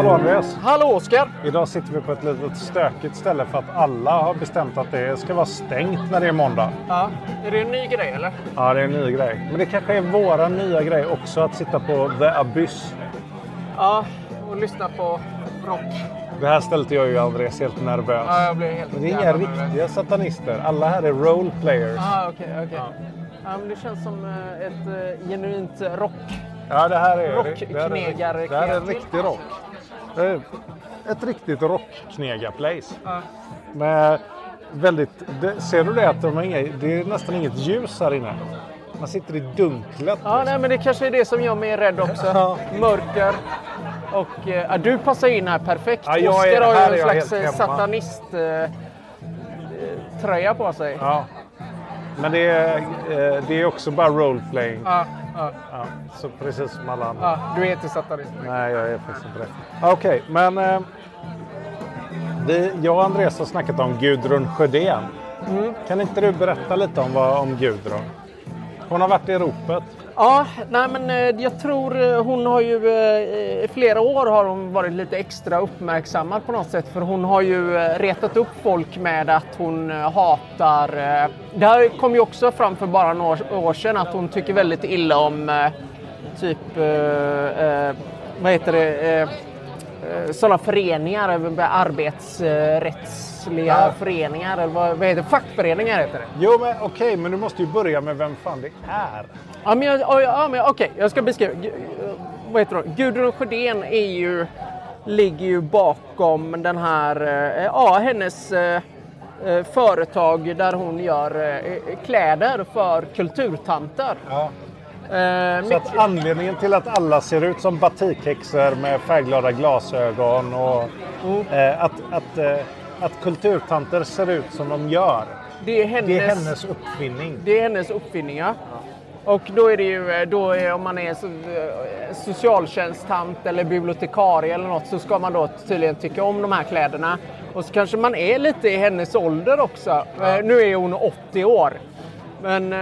Hallå Andreas. Hallå Oskar. Idag sitter vi på ett litet stökigt ställe för att alla har bestämt att det ska vara stängt när det är måndag. Ja, är det en ny grej eller? Ja, det är en ny grej. Men det kanske är våra nya grej också att sitta på The Abyss. Ja, och lyssna på rock. Det här stället gör ju Andreas helt nervös. Ja, jag blir helt Men det är inga riktiga satanister. Alla här är roleplayers. Ja, okej. Ja, men det känns som ett genuint rock. Ja, det här är rockknegar. Det här är riktig rock. Det är ett riktigt rockknegar-place. Ja. Med väldigt... ser du det att det är nästan inget ljus här inne? Man sitter i dunklet. Ja, nej, men det kanske är det som gör mig rädd också. Ja. Mörker. Och du passar in här perfekt. Ja, Oskar har ju en slags helt satanist-tröja på sig. Ja. Men det är också bara roleplaying. Ja. Så precis som alla andra. Ja, du är inte satanist. Nej, jag är faktiskt inte det. Okej, men jag och Andreas har snackat om Gudrun Sjödén. Kan inte du berätta lite om Gudrun? Hon har varit i ropet. Ja, nej men jag tror hon har ju i flera år har hon varit lite extra uppmärksammad på något sätt. För hon har ju retat upp folk med att hon hatar... Det här kom ju också fram för bara några år sedan att hon tycker väldigt illa om sådana föreningar, arbetsrättsliga föreningar eller vad heter det? Fackföreningar heter det. Jo, men okej, men du måste ju börja med vem fan det är. Ja, men okej, jag ska beskriva. Vad heter det? Gudrun Sjödén ligger ju bakom den här, hennes företag där hon gör kläder för kulturtanter. Ja. Så att anledningen till att alla ser ut som batikhäxor med färgglada glasögon och att kulturtanter ser ut som de gör. Det är hennes uppfinning. Det är hennes uppfinning, ja. Och då är det ju, om man är socialtjänsttant eller bibliotekarie eller något så ska man då tydligen tycka om de här kläderna. Och så kanske man är lite i hennes ålder också. Nu är hon 80 år. Men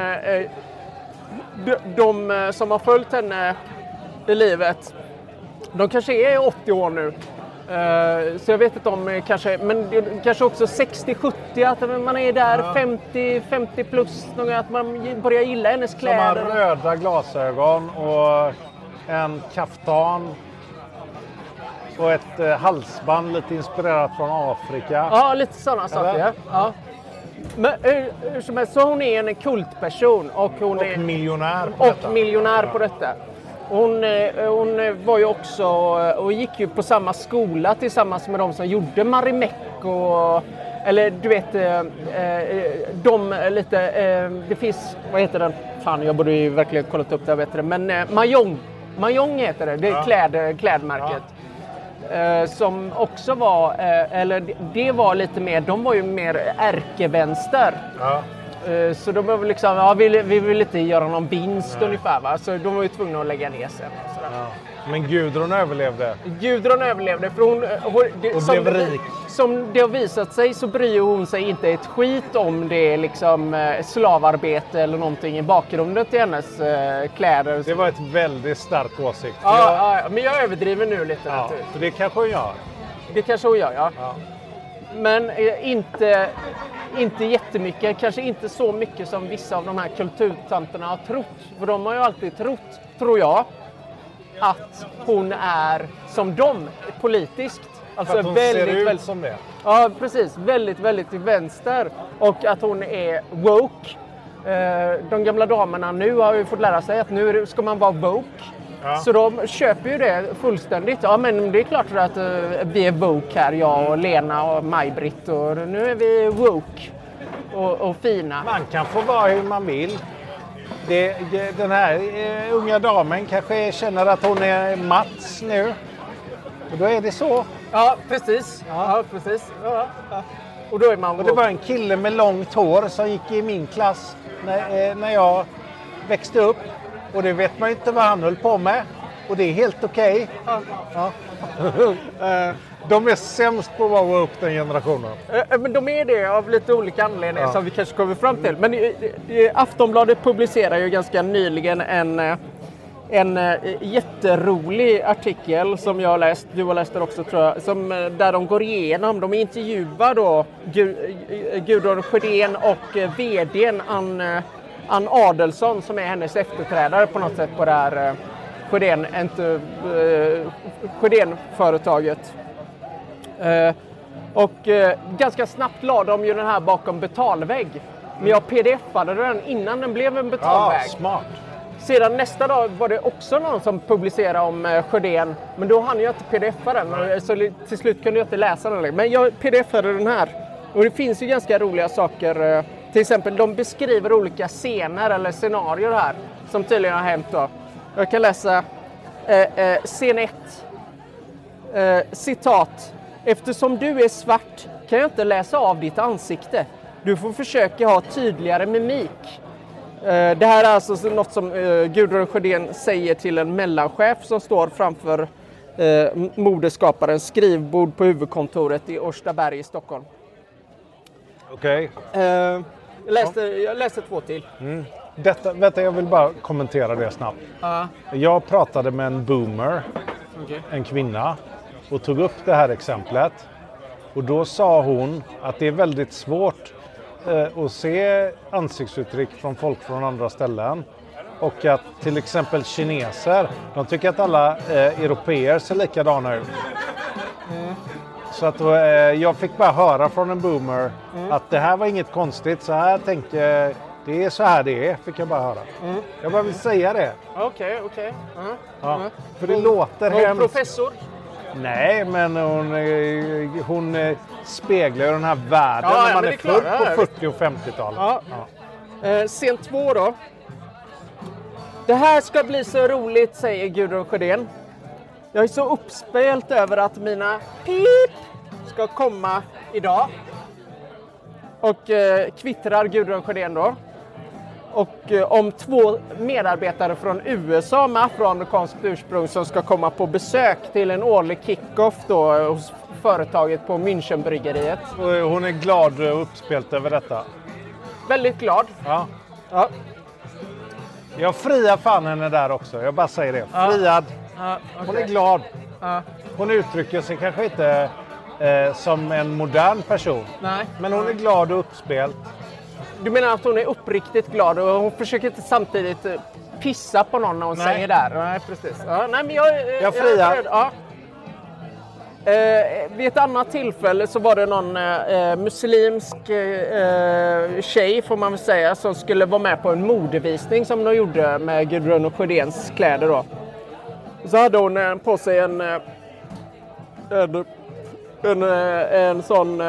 de som har följt henne i livet, de kanske är 80 år nu. Så jag vet inte om kanske också 60-70 att man är där 50 plus att man börjar gilla hennes kläder. Som har röda glasögon och en kaftan och ett halsband lite inspirerat från Afrika. Ja, lite sådana saker. Ja. Men så hon är en kultperson och hon är miljonär på detta. Hon var ju också och gick ju på samma skola tillsammans med de som gjorde Marimekko eller du vet det finns, vad heter den? Fan, jag borde ju verkligen kollat upp det bättre, men Mahjong heter det är klädmärket. Som också var det var lite mer, de var ju mer ärkevänster. Ja. Så de var väl liksom, vi vill inte göra någon vinst ungefär, va? Så de var ju tvungna att lägga ner sig. Ja. Men Gudrun överlevde. För hon blev rik. Som det har visat sig så bryr hon sig inte ett skit om det är liksom slavarbete eller någonting i bakgrunden till hennes kläder. Det var ett väldigt stark åsikt. Ja, men jag överdriver nu lite. Ja, för det kanske hon gör. Ja. Men inte jättemycket, kanske inte så mycket som vissa av de här kulturtanterna har trott. För de har ju alltid trott, tror jag, att hon är som dem politiskt. Alltså att hon ser ut som det. Ja, precis. Väldigt, väldigt till vänster. Och att hon är woke. De gamla damerna nu har ju fått lära sig att nu ska man vara woke. Ja. Så de köper ju det fullständigt. Ja, men det är klart att vi är woke här, jag och Lena och Maj-Britt. Och nu är vi woke och fina. Man kan få vara hur man vill. Den här unga damen kanske känner att hon är Mats nu. Och då är det så. Ja, precis. Ja, precis. Ja. Och då är man woke. Och det var en kille med långt hår som gick i min klass när jag växte upp. Och det vet man ju inte vad han höll på med. Och det är helt okej. Ja. De är sämst på att vara woke, den generationen. Men de är det av lite olika anledningar som vi kanske kommer fram till. Men Aftonbladet publicerar ju ganska nyligen en jätterolig artikel som jag har läst, du har läst den också tror jag, där de går igenom, de intervjuar då Gudrun Sjödén och vdn Ann Adelsson som är hennes efterträdare på något sätt på det här Sjödén-företaget. Och ganska snabbt la de ju den här bakom betalvägg. Men jag pdf-ade den innan den blev en betalvägg. Ja, smart. Sedan nästa dag var det också någon som publicerade om Sjödén. Men då hann jag inte pdf-a den. Så till slut kunde jag inte läsa den. Men jag pdf-ade den här. Och det finns ju ganska roliga saker. Till exempel de beskriver olika scener eller scenarier här. Som tydligen har hänt då. Jag kan läsa scen 1. Citat. Eftersom du är svart kan jag inte läsa av ditt ansikte. Du får försöka ha tydligare mimik. Det här är alltså något som Gudrun Sjödén säger till en mellanchef som står framför modeskaparens skrivbord på huvudkontoret i Årstaberg i Stockholm. Okej. Jag läste 2 till. Vänta, jag vill bara kommentera det snabbt. Jag pratade med en boomer, en kvinna, och tog upp det här exemplet. Och då sa hon att det är väldigt svårt att se ansiktsuttryck från folk från andra ställen. Och att till exempel kineser, de tycker att alla europeer ser likadana ut. Så att jag fick bara höra från en boomer att det här var inget konstigt. Så här tänker det är så här det är, fick jag bara höra. Jag bara vill säga det. Okej. Ja, för det låter hemskt. Professor? Nej, men hon speglar ju den här världen när man är född på 40- och 50-talet. Scen 2 då. Det här ska bli så roligt, säger Gudrun Sjödén. Jag är så uppspelt över att mina pip ska komma idag. Och kvittrar Gudrun Sjödén då. Och om 2 medarbetare från USA med afroamerikanskt ursprung som ska komma på besök till en årlig kick-off då hos företaget på Münchenbryggeriet. Och hon är glad och uppspelt över detta. Väldigt glad. Ja. Ja. Jag friar fan henne där också, jag bara säger det. Friad. Hon är glad. Hon uttrycker sig kanske inte som en modern person. Nej. Men hon är glad och uppspelt. Du menar att hon är uppriktigt glad och hon försöker inte samtidigt pissa på någon när hon säger där? Nej, precis. Ja, nej, men jag friar. Vid ett annat tillfälle så var det någon muslimsk tjej får man väl säga som skulle vara med på en modevisning som de gjorde med Gudrun Sjödéns kläder då. Så hade hon på sig en sån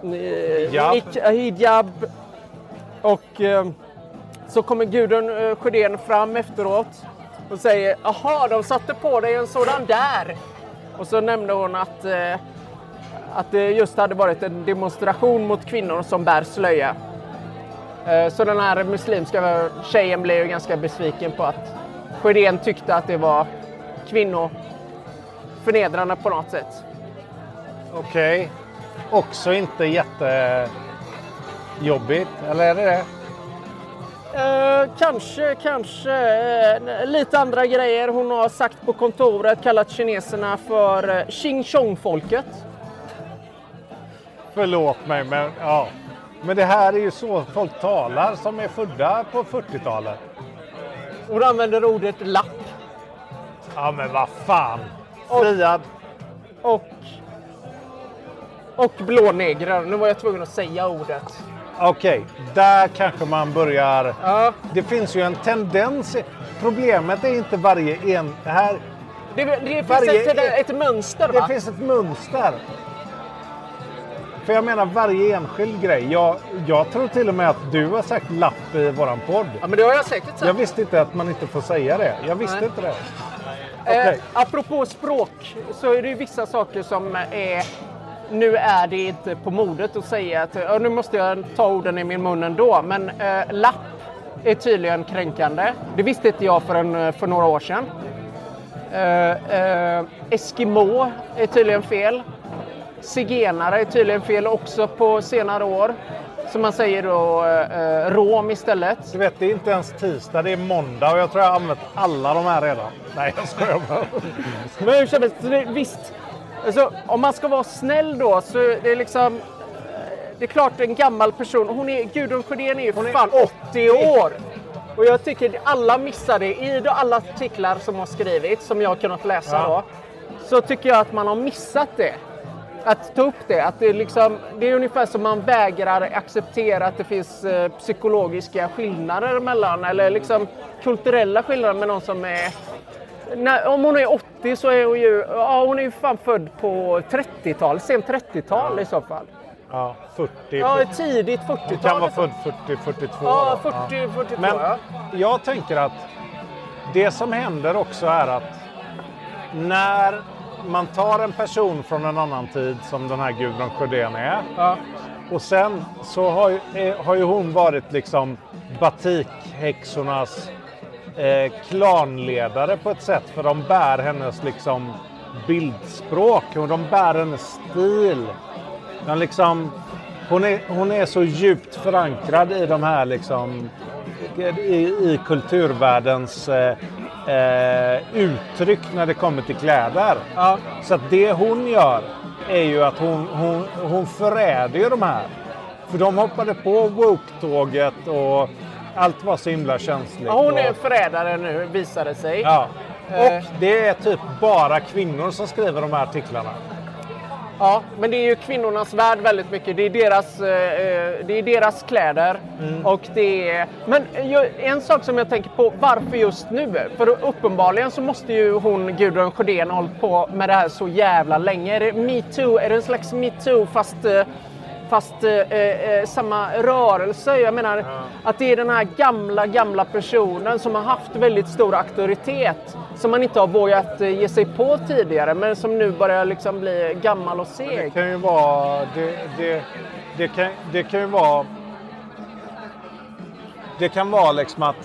hijab. Och så kommer Gudrun Sjödén fram efteråt och säger aha, de satte på dig en sådan där. Och så nämnde hon att det just hade varit en demonstration mot kvinnor som bär slöja. Så den här muslimska tjejen blev ju ganska besviken på att Sjödén tyckte att det var kvinnoförnedrande på något sätt. Okej. Också inte jättejobbigt, eller är det det? Kanske lite andra grejer. Hon har sagt på kontoret, kallat kineserna för Xing Chong-folket. Förlåt mig, men ja. Men det här är ju så folk talar som är födda på 40-talet. Hon använder ordet lapp. Ja, men vad fan. Friad. Och blånegrar. Nu var jag tvungen att säga ordet. Okej, där kanske man börjar... Ja. Det finns ju en tendens. Problemet är inte varje en... Här, det finns ett mönster, va? Det finns ett mönster. För jag menar varje enskild grej. Jag tror till och med att du har sagt lapp i våran podd. Ja, men det har jag säkert sagt. Jag visste inte att man inte får säga det. Jag visste inte det. Okay. Apropå språk så är det ju vissa saker som är... Nu är det inte på modet att säga att nu måste jag ta orden i min mun ändå. Men lapp är tydligen kränkande. Det visste inte jag för några år sedan. Eskimo är tydligen fel. Zigenare är tydligen fel också på senare år. som man säger då, rom istället. Du vet, det är inte ens tisdag, det är måndag och jag tror jag har använt alla de här redan. Nej, jag skojar bara. Men hur känns det? Visst, alltså, om man ska vara snäll då så det är liksom... Det är klart en gammal person, Gudrun Sjödén är ju fan 80 år. Och jag tycker alla missar det i alla artiklar som har skrivits, som jag har kunnat läsa då. Så tycker jag att man har missat det. Att ta upp det. Att det är ungefär som man vägrar acceptera att det finns psykologiska skillnader mellan, eller liksom kulturella skillnader med någon som är... om hon är 80 så är hon är ju fan född på 30-tal, sen 30-tal i så fall. Ja, 40. Ja, tidigt 40-tal. Hon kan vara född 40-42. Ja, 40-42. Men jag tänker att det som händer också är att när man tar en person från en annan tid som den här Gudrun Sjödén är. Ja. Och sen så har ju hon varit liksom batikhäxornas klanledare på ett sätt. För de bär hennes liksom bildspråk och de bär hennes stil. De liksom, hon är så djupt förankrad i de här liksom, i kulturvärldens uttryck när det kommer till kläder. Ja. Så att det hon gör är ju att hon föräder ju de här. För de hoppade på woke-tåget och allt var så himla känsligt. Ja, hon är förrädare nu, visar det sig. Ja. Och det är typ bara kvinnor som skriver de här artiklarna. Ja, men det är ju kvinnornas värld väldigt mycket. Det är deras kläder. Och men en sak som jag tänker på, varför just nu? För uppenbarligen så måste ju hon, Gudrun Sjödén, hålla på med det här så jävla länge. Är det MeToo? Är det en slags MeToo fast samma rörelse? Jag menar att det är den här gamla personen som har haft väldigt stor auktoritet som man inte har vågat ge sig på tidigare, men som nu börjar liksom bli gammal och seg. Det kan ju vara det kan ju vara det kan vara liksom att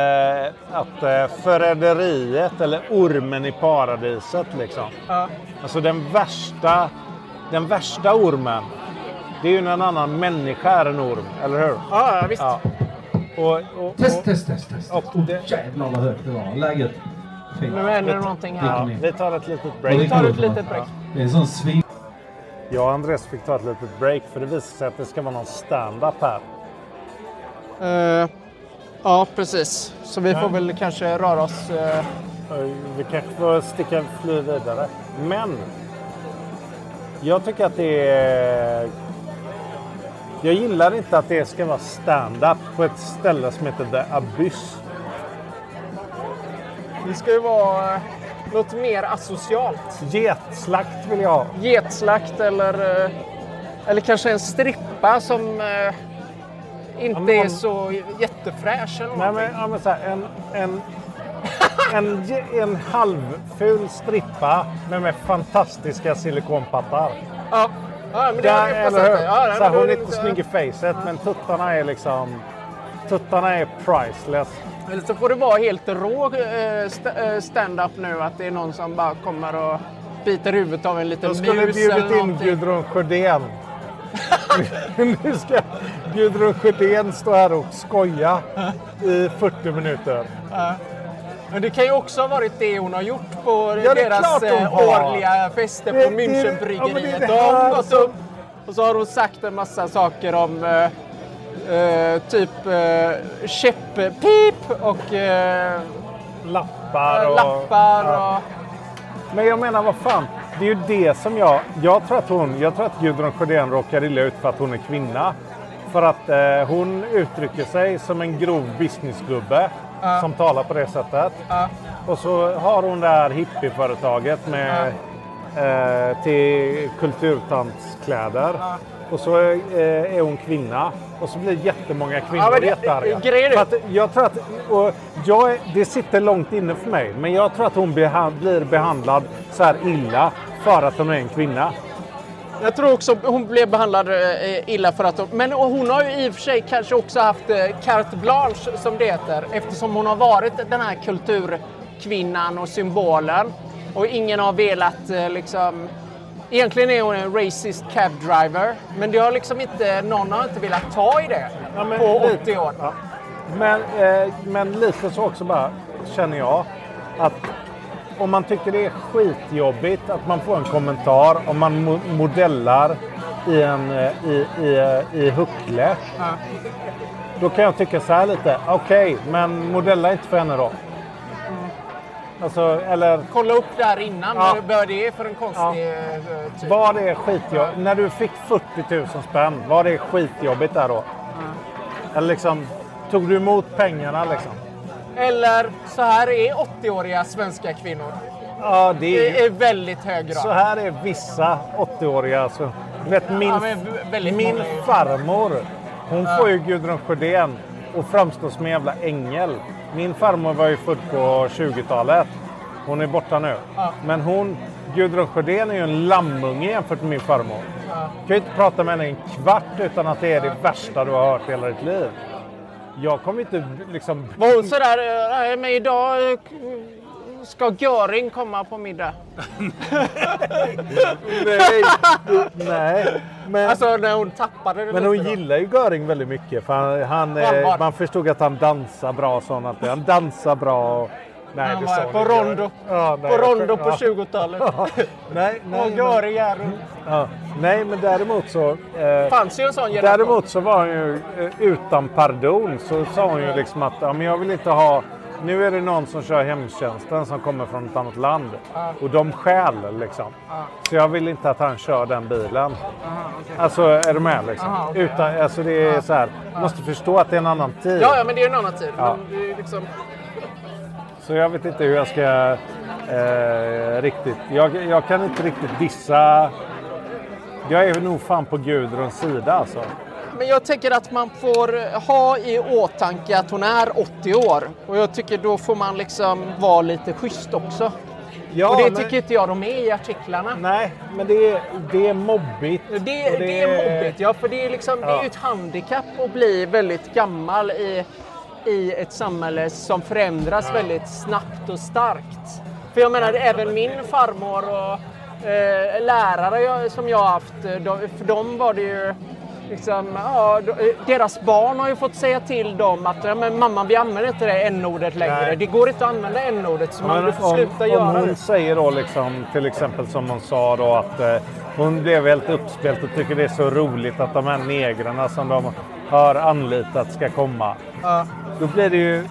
förräderiet eller ormen i paradiset liksom. Alltså den värsta ormen, det är ju när en annan människa är en orm, eller hur? Ja, visst. Ja. Test. Jävlar vad högt det var. Läget. Nu händer det någonting här. Ja, vi tar ett litet break. Vi tar ett litet break. Det är en sån svin. Jag och Andres fick ta ett litet break för det visar sig att det ska vara någon stand-up här. Ja, precis. Så vi får väl kanske röra oss... Vi kanske får fly vidare. Men jag tycker att det är... Jag gillar inte att det ska vara stand-up på ett ställe som heter The Abyss. Det ska ju vara något mer asocialt. Getslakt vill jag ha. Getslakt eller kanske en strippa som inte är så jättefräsch eller någonting. Nej, men så här, en halvful strippa med fantastiska silikonpattar. Ja, men det har jag eller hur? Hon är inte snygg i facet, men tuttarna är priceless. Eller så får det vara helt rå stand-up nu, att det är någon som bara kommer och biter huvudet av en liten mus. Då skulle bjudit in Gudrun Sjödén. Nu ska Gudrun Sjödén stå här och skoja i 40 minuter. Men det kan ju också ha varit det hon har gjort på deras årliga fester på Münchenbryggeriet. De har gått upp och så har hon sagt en massa saker om typ käpppip och lappar och... Men jag menar, vad fan, det är ju det som jag tror att Gudrun Sjödén råkar illa ut för att hon är kvinna. För att hon uttrycker sig som en grov businessgubbe som talar på det sättet. Och så har hon det här hippieföretaget med till kulturtantskläder. Och så är hon kvinna. Och så blir jättemånga kvinnor jättearga. Jag tror att det sitter långt inne för mig. Men jag tror att hon blir behandlad så här illa för att hon är en kvinna. Jag tror också hon blev behandlad illa för att men hon har ju i och för sig kanske också haft carte blanche som det heter. Eftersom hon har varit den här kulturkvinnan och symbolen. Och ingen har velat Egentligen är hon en racist cab driver, men det har liksom inte, någon har inte velat ta i det på 80 år. Ja. Men lite så också bara känner jag att om man tycker det är skitjobbigt att man får en kommentar om man modellar i huckle. Då kan jag tycka så här lite, okej, men modella inte för henne då. Alltså, eller... Kolla upp där innan, vad det är för en konstig typ. Var det skitjobbigt? När du fick 40 000 spänn, var det skitjobbigt där då? Eller liksom, tog du emot pengarna liksom? Eller så här är 80-åriga svenska kvinnor. Ja, det är väldigt hög grad. Så här är vissa 80-åriga. Alltså. Vet, min farmor, hon får ju Gudrun Sjödén och framstår som en jävla ängel. Min farmor var ju född på 20-talet. Hon är borta nu. Men Gudrun Sjödén är ju en lammunge jämfört med min farmor. Du kan ju inte prata med henne en kvart utan att det är det värsta du har hört i hela ditt liv. Jag kommer inte liksom... Var hon sådär, men idag ska Göring komma på middag? Nej. Men, alltså när hon tappade det. Men hon gillar ju Göring väldigt mycket. För man förstod att han dansar bra och sånt. Han dansar bra. Och, nej, det sa på Rondo. På Rondo på 20-talet. Nej, och Göring är nej, men däremot så... fanns ju en sån generation. Däremot så var hon ju utan pardon. Så sa hon ju liksom att men jag vill inte ha... Nu är det någon som kör hemtjänsten som kommer från ett annat land. Och de stjäl liksom. Så jag vill inte att han kör den bilen. Okay. Alltså är du med liksom? Okay. Alltså det är så här. Måste förstå att det är en annan tid. Ja, men det är en annan tid. Ja. Men det är liksom... Så jag vet inte hur jag ska riktigt... Jag kan inte riktigt dissa... Jag är nog fan på Gudruns sida alltså. Men jag tycker att man får ha i åtanke att hon är 80 år. Och jag tycker då får man liksom vara lite schysst också. Ja, och det tycker inte jag de är i artiklarna. Nej, men det är mobbigt. Det är mobbigt, ja. För det är, liksom, det är ju ett handikapp att bli väldigt gammal i ett samhälle som förändras väldigt snabbt och starkt. För jag menar, även min farmor och lärare som jag har haft, för dem var det ju... Liksom, deras barn har ju fått säga till dem att men mamma, vi använder inte det n-ordet längre. Nej. Det går inte att använda n-ordet så man får sluta göra det. Hon säger då liksom, till exempel som hon sa då att hon blev helt uppspelt och tycker det är så roligt att de här negrarna som de har anlitat ska komma. Då blir det ju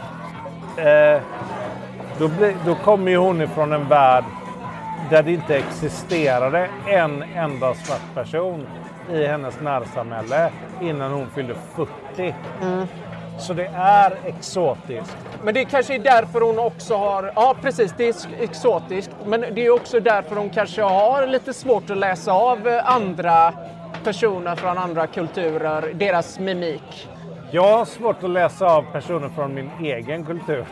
då kommer ju hon ifrån en värld där det inte existerade en enda svart person i hennes närsamhälle innan hon fyllde 40. Så det är exotiskt. Men det kanske är därför hon också har... Ja, precis, det är exotiskt. Men det är också därför hon kanske har lite svårt att läsa av andra personer från andra kulturer, deras mimik. Jag har svårt att läsa av personer från min egen kultur.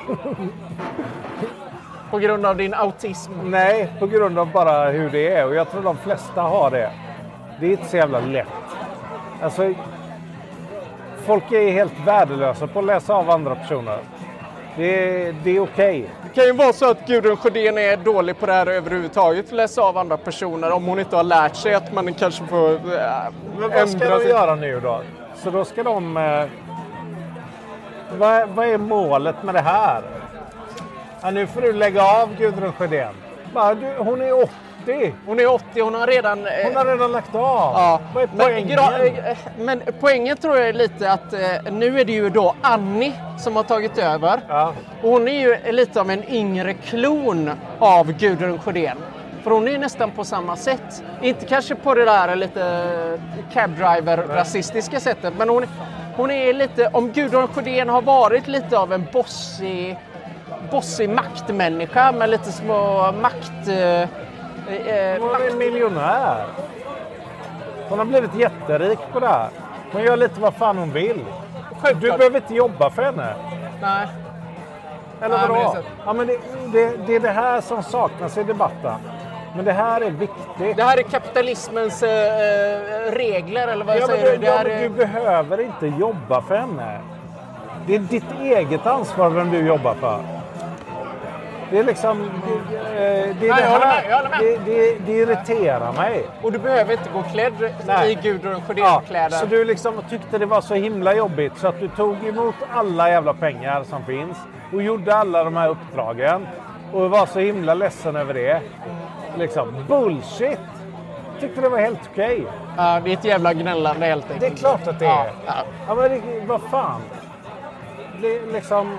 På grund av din autism? Nej, på grund av bara hur det är. Och jag tror de flesta har det. Det är inte så jävla lätt. Alltså, folk är helt värdelösa på att läsa av andra personer. Det är okej. Det kan ju vara så att Gudrun Sjödén är dålig på det här överhuvudtaget. Läsa av andra personer om hon inte har lärt sig att man kanske får men vad ska de göra nu då? Så då ska de... Vad är målet med det här? Ja, nu får du lägga av Gudrun Sjödén. Hon är 80. Hon är 80, hon har redan lagt av. Ja. Vad är poängen? Men poängen tror jag är lite att nu är det ju då Annie som har tagit över. Ja. Och hon är ju lite av en yngre klon av Gudrun Sjödén. För hon är nästan på samma sätt. Inte kanske på det där lite cab driver rasistiska sättet. Men hon är lite, om Gudrun Sjödén har varit lite av en bossig maktmänniska med lite små makt... hon är en miljonär. Hon har blivit jätterik på det här. Hon gör lite vad fan hon vill. Du behöver inte jobba för henne. Nej. Eller vadå? Ja, men det är det här som saknas i debatten. Men det här är viktigt. Det här är kapitalismens regler, eller vad säger du? Du behöver inte jobba för henne. Det är ditt eget ansvar vem du jobbar för. Det är liksom... Det irriterar mig. Och du behöver inte gå klädd i Gudrun Sjödén-kläder. Så du liksom tyckte det var så himla jobbigt så att du tog emot alla jävla pengar som finns och gjorde alla de här uppdragen och var så himla ledsen över det. Liksom, bullshit! Tyckte det var helt okej. Ja, det är ett jävla gnällande helt enkelt. Det är klart att det är. Ja, men vad fan. Det är liksom...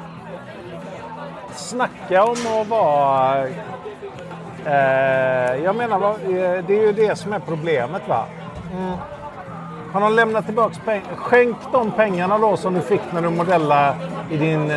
Snacka om att vara... jag menar, det är ju det som är problemet, va? Har de lämnat tillbaka pengar? Skänk de pengarna då som du fick när du modellade i din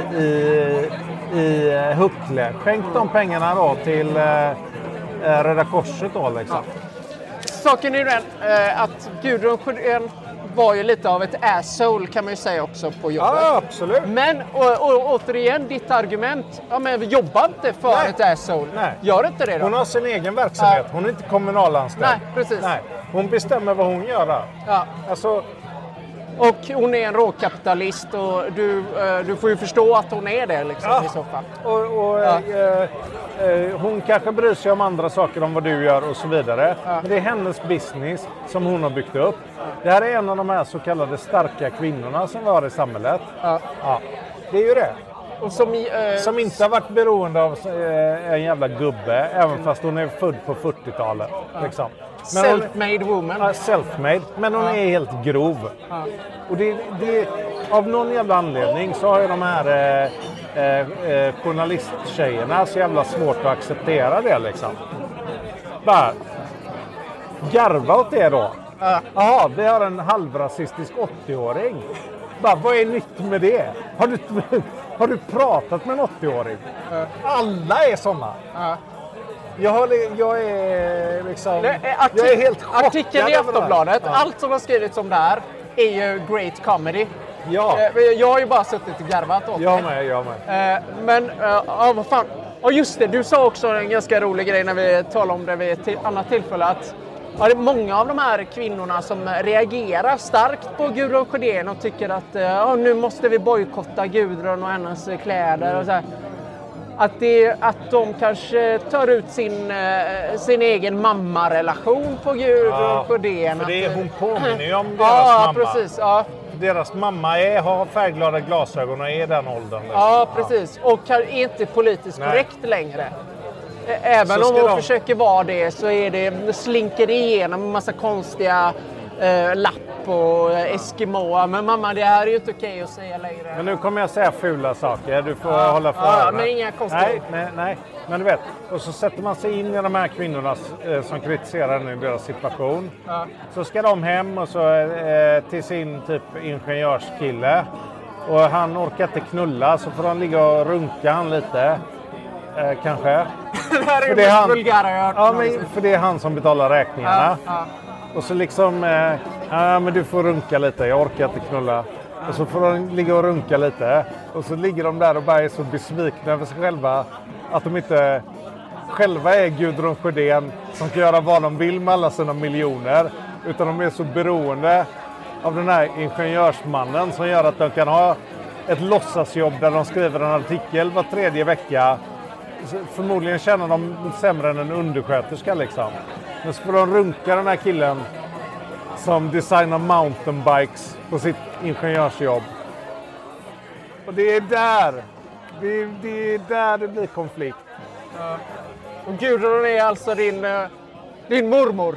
i Huckle. Skänk de pengarna då till Röda Korset då liksom. Ja. Saken är den att Gudrun Sjödén var ju lite av ett asshole kan man ju säga också på jobbet. Ja, absolut. Men återigen, ditt argument, ja men jobba inte för ett asshole. Nej. Gör inte det då. Hon har sin egen verksamhet, hon är inte kommunalanställd. Nej, precis. Nej. Hon bestämmer vad hon gör där. Ja. Alltså... Och hon är en råkapitalist och du får ju förstå att hon är det liksom, i så fall. Hon kanske bryr sig om andra saker om vad du gör och så vidare. Ja. Men det är hennes business som hon har byggt upp. Det här är en av de här så kallade starka kvinnorna som vi har i samhället. Ja. Ja. Det är ju det. Och som inte har varit beroende av en jävla gubbe, även fast hon är född på 40-talet. Liksom. Self-made woman. Ja, self-made. Men hon är helt grov. Ja. Och det, av någon jävla anledning så har ju de här journalisttjejerna så jävla svårt att acceptera det liksom. Bara garva åt det då. Jaha, vi har en halvrasistisk 80-åring. Bara, vad är nytt med det? Har du pratat med en 80-åring? Alla är såna. Jag är liksom... jag är helt chockad. Artikeln i Aftonbladet, allt som har skrivits om det här är ju great comedy. Ja. Jag har ju bara suttit och garvat åt jag med. Men, vad fan. Och just det, du sa också en ganska rolig grej när vi talade om det vid ett annat tillfälle. Att det är många av de här kvinnorna som reagerar starkt på Gudrun Sjödén och tycker att nu måste vi bojkotta Gudrun och hennes kläder och så här. Att de kanske tar ut sin egen mammarelation på Gudrun Sjödén. För det är, hon påminner ju om deras mamma. Precis, ja. Deras mamma har färgglada glasögon och är den åldern. Ja, precis. Och är inte politiskt korrekt längre. Även om hon försöker vara det så slinker det igenom en massa konstiga lapp och Eskimo. Men mamma, det här är ju inte okej att säga längre. Men nu kommer jag säga fula saker. Du får hålla för öronen. Men inga konstiga. Nej. Men du vet, och så sätter man sig in i de här kvinnorna som kritiserar nu deras situation. Ja. Så ska de hem och så till sin typ ingenjörskille. Och han orkar inte knulla så får de ligga och runka han lite. Kanske. Det här är det vulgära jag hört. Ja, men för det är han som betalar räkningarna. Ja. Och så liksom, men du får runka lite, jag orkar inte knulla. Och så får de ligga och runka lite. Och så ligger de där och bara är så besvikna över sig själva. Att de inte själva är Gudrun Sjödén som kan göra vad de vill med alla sina miljoner. Utan de är så beroende av den här ingenjörsmannen som gör att de kan ha ett låtsasjobb där de skriver en artikel var 3:e vecka. Förmodligen känner de sämre än en undersköterska liksom. Men så får de runka den här killen som designar mountainbikes på sitt ingenjörsjobb. Och det är där det blir konflikt. Och Gudrun är alltså din mormor.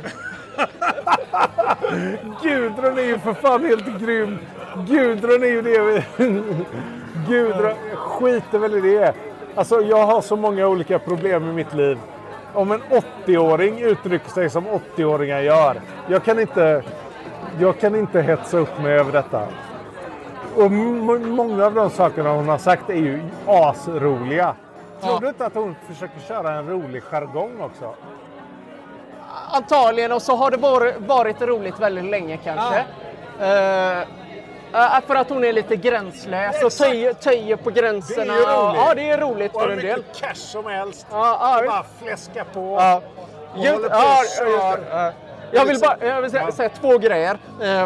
Gudrun är ju för fan helt grym. Gudrun är ju det. Gudrun skiter väl i det. Alltså jag har så många olika problem i mitt liv. Om en 80-åring uttrycker sig som 80-åringar gör. Jag kan inte hetsa upp mig över detta. Och många av de sakerna hon har sagt är ju asroliga. Tror du inte att hon försöker köra en rolig jargong också? Antagligen, och så har det varit roligt väldigt länge kanske. För att hon är lite gränslös och töjer på gränserna. Det är roligt. Det är roligt för en del. Och mycket cash som helst. Bara fläska på. Jag vill säga två grejer.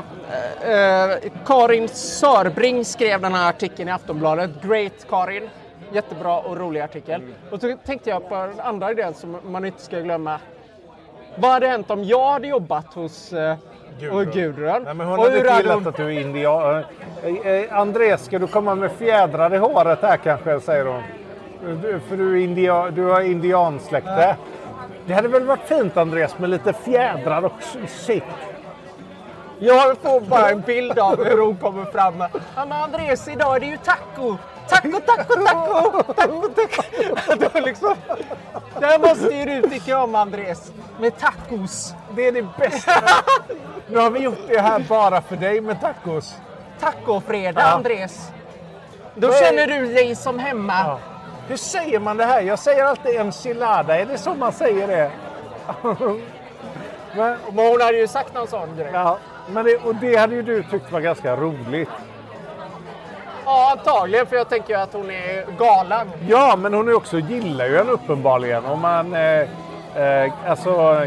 Karin Sörbring skrev den här artikeln i Aftonbladet. Great Karin. Jättebra och rolig artikel. Och så tänkte jag på en andra idén som man inte ska glömma. Vad hade hänt om jag hade jobbat hos Gudrun? Nej, men hon hade inte gillat att du är indian. Andreas, ska du komma med fjädrar i håret här kanske, säger hon. För du har indiansläkte. Det hade väl varit fint, Andreas, med lite fjädrar och shit. Jag får bara en bild av hur hon kommer fram. Ja, men Andreas, idag är det ju taco. Taco. Liksom, det här måste ju du tycka om, Andreas. Med tacos. Det är det bästa. Nu har vi gjort det här bara för dig med tacos. Tacofredag, Andreas. Då känner du dig som hemma. Ja. Hur säger man det här? Jag säger alltid enchilada. Är det så man säger det? Men hon hade ju sagt någon sån direkt. Ja, men det hade ju du tyckt var ganska roligt. Ja, antagligen, för jag tänker ju att hon är galen. Ja, men hon är också, gillar ju en uppenbarligen. Och man, alltså,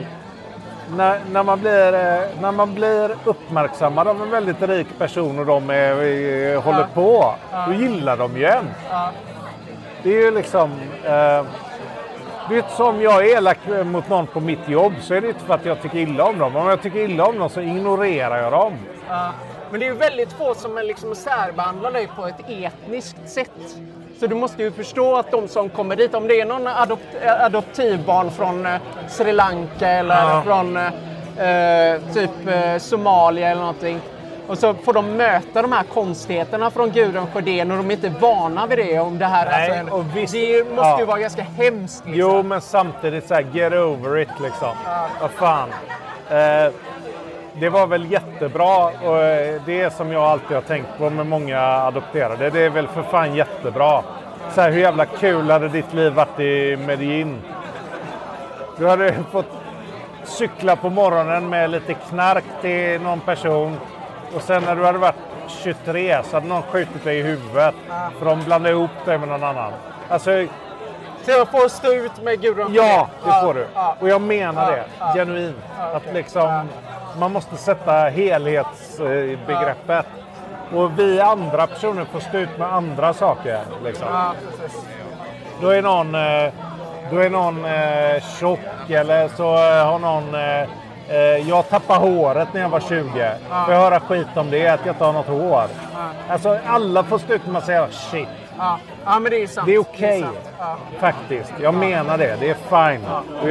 när man blir uppmärksammad av en väldigt rik person och de håller på, då gillar de ju en. Ja. Det är ju liksom... det är inte som jag är elak mot någon på mitt jobb, så är det inte för att jag tycker illa om dem. Om jag tycker illa om dem så ignorerar jag dem. Men det är ju väldigt få som liksom särbehandlar dig på ett etniskt sätt. Så du måste ju förstå att de som kommer dit, om det är någon adoptivbarn från Sri Lanka eller från typ Somalia eller någonting. Och så får de möta de här konstigheterna från Gudrun Sjödén och de är inte vana vid det. Om det här, nej, alltså, och visst, det måste ju vara ganska hemskt. Liksom. Jo, men samtidigt så här, get over it liksom. Vad fan. Det var väl jättebra, och det är som jag alltid har tänkt på med många adopterade. Det är väl för fan jättebra. Så här, hur jävla kul hade ditt liv varit i Medellin? Du hade fått cykla på morgonen med lite knark till någon person. Och sen när du hade varit 23 så hade någon skjutit dig i huvudet. För de blandade ihop dig med någon annan. Alltså... Så jag får stå ut med Gudrun? Ja, det får du. Och jag menar det, genuint. Att liksom, man måste sätta helhetsbegreppet. Och vi andra personer får stå ut med andra saker. Liksom. Då är någon tjock, eller så har någon... jag tappade håret när jag var 20. Får jag höra skit om det, att jag inte har något hår. Alltså, alla får stå ut med att säga shit. Ja, men det är sant. Det är okej, faktiskt. Jag menar det. Det är fine.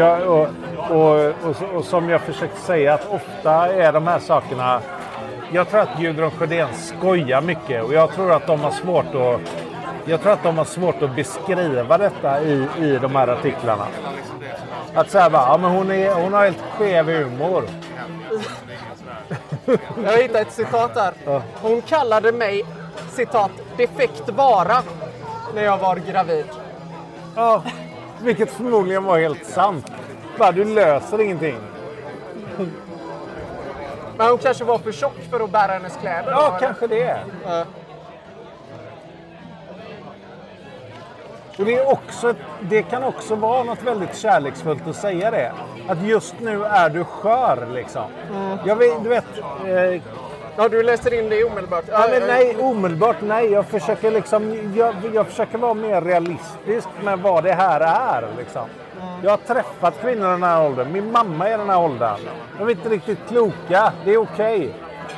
Och som jag försökte säga, att ofta är de här sakerna... Jag tror att Gudrun Sjödén skojar mycket. Och jag tror att de har svårt att beskriva detta i de här artiklarna. Att säga bara, ja, men hon har helt skev humor. Jag har hittat ett citat där. Hon kallade mig, citat, defekt vara när jag var gravid. Ja, vilket förmodligen var helt sant. Bara, du löser ingenting. Men hon kanske var för tjock för att bära hennes kläder. Ja, kanske det. Och det kan också vara något väldigt kärleksfullt att säga det. Att just nu är du skör, liksom. Jag vet, du vet... Ja, du läser in det omedelbart. Ja, men nej, omedelbart nej. Jag försöker liksom... Jag försöker vara mer realistisk med vad det här är, liksom. Jag har träffat kvinnor i den här åldern. Min mamma är i den här åldern. De är inte riktigt kloka. Det är okej.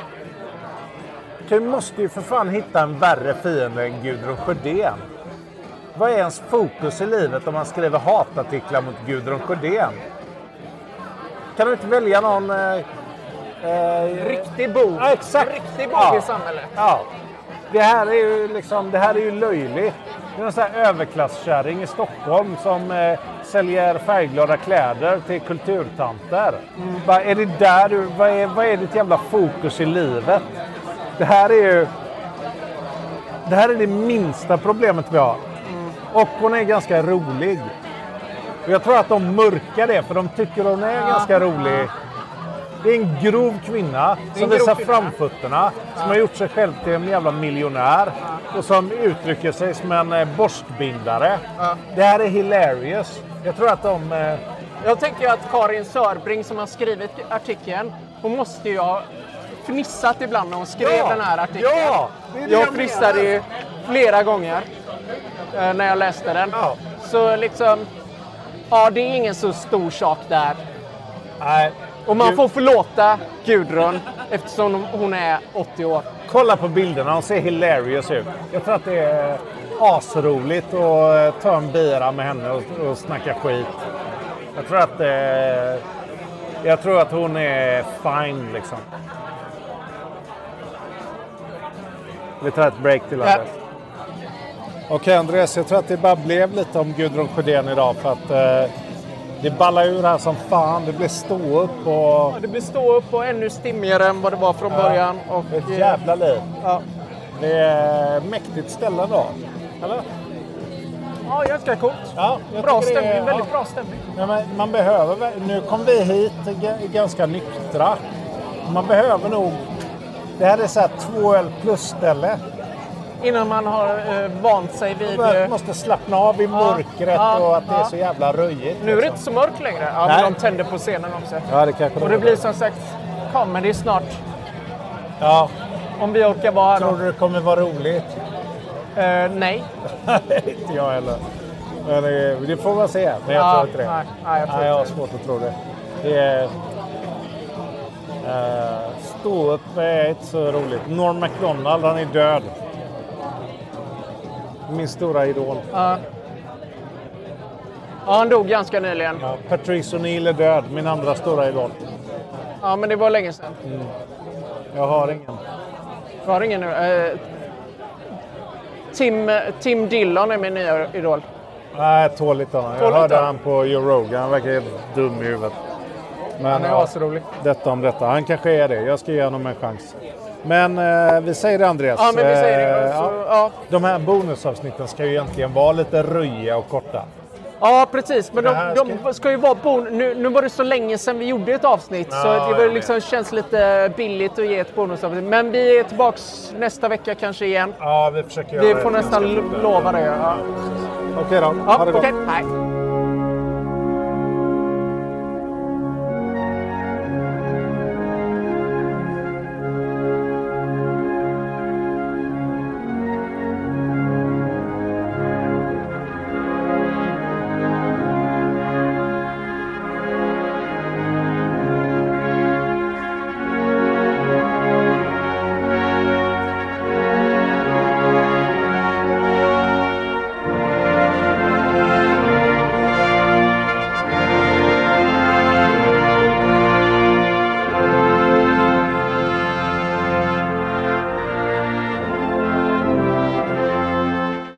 Du måste ju för fan hitta en värre fiende än Gudrun Sjödén. Vad är ens fokus i livet om man skriver hatartiklar mot Gudrun Sjödén? Kan du inte välja någon... riktig bov. Ja, exakt. Riktig bov i samhället. Ja. Det här är ju löjligt. Det är en sån här överklasskärring i Stockholm som säljer färgglada kläder till kulturtanter. Vad är ditt jävla fokus i livet? Det här är det minsta problemet vi har. Och hon är ganska rolig. Och jag tror att de mörkar det, för de tycker hon är ganska rolig. Det är en grov kvinna som visar framfötterna, som har gjort sig själv till en jävla miljonär och som uttrycker sig som en borstbindare. Det här är hilarious. Jag tror att de... Jag tänker att Karin Sörbring som har skrivit artikeln, hon måste ju ha fnissat ibland när hon skrev den här artikeln. Ja, jag fnissade ju flera gånger. när jag läste den. Ja. Så liksom, ja, det är ingen så stor sak där. Nej. Och man får förlåta Gudrun eftersom hon är 80 år. Kolla på bilderna, de ser hilarious ut. Jag tror att det är asroligt att ta en bira med henne och snacka skit. Jag tror att hon är fine liksom. Vi tar ett break till Andreas. Okej, Andreas, jag tror att det bara blev lite om Gudrun Sjödén idag för att det ballar ur här som fan. Det blir stå upp och... Ja, det blir stå upp och ännu stimmigare än vad det var från början. Och, ett jävla liv. Ja. Det är mäktigt ställe då. Eller? Ja, ganska coolt. Ja, bra stämning, väldigt bra stämning. Ja, men man behöver... Nu kom vi hit ganska nyktra. Man behöver nog... Det här är så här 2 öl plus ställe. Innan man har vant sig vid... Man måste slappna av i mörkret och att det är så jävla röjigt. Nu är det inte så mörkt längre. Ja, men de tänder på scenen också. Ja, det kanske och det blir som sagt comedy snart. Ja. Om vi orkar vara här. Tror du det kommer vara roligt? Nej. Inte jag heller. Men det får man se. Men jag tror inte det. Nej, jag har svårt att tro det. Det är... stå upp är inte så roligt. Norm Macdonald, han är död. Min stora idol. Ja, han dog ganska nyligen. Ja, Patrice O'Neill är död. Min andra stora idol. Ja, men det var länge sedan. Jag har ingen. Du har ingen nu? Tim Dillon är min nya idol. Nej, tål lite honom. Jag hörde han på Joe Rogan. Han verkar helt dum i huvudet. Men han är asrolig. Detta om detta. Han kanske är det. Jag ska ge honom en chans. Men vi säger det, Andreas. Ja, men vi säger det. Ja. De här bonusavsnitten ska ju egentligen vara lite röjiga och korta. Ja, precis. Men de ska ju vara nu var det så länge sedan vi gjorde ett avsnitt. Så det var liksom, känns lite billigt att ge ett bonusavsnitt. Men vi är tillbaks nästa vecka kanske igen. Ja, vi försöker göra det. Vi får nästan lova det. Ja. Okej då. Ja, okej. Hej.